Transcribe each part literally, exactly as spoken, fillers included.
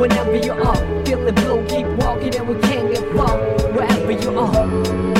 whenever you are. Feeling blue, keep walking and we can't get far. Wherever you are.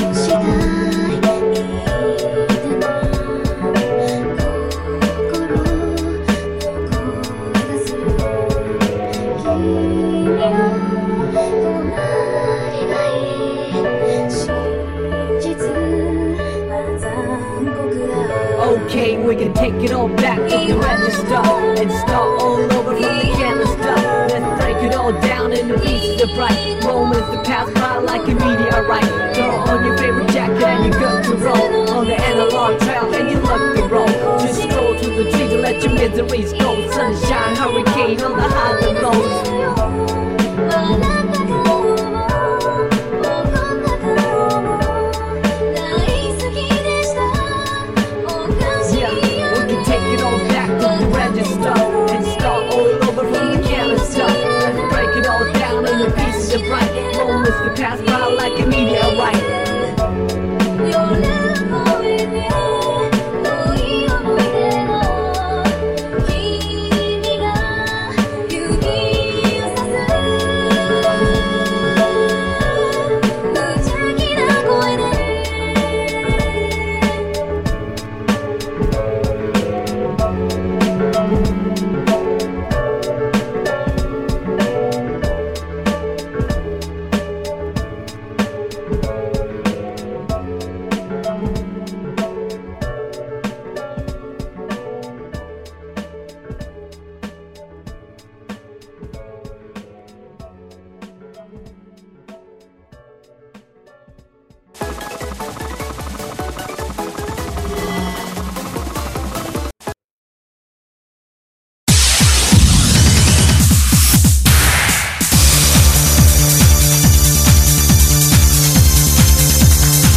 オーケー, we can take it all back to the register and start all over from the canister. Let's break it all down into pieces of bright moments that pass by like a meteorite. Throw on your favorite jacket and you're good to roll on the analog trail and you look the roll. Just stroll through the trees and let your miseries go. Sunshine, hurricane on the highway.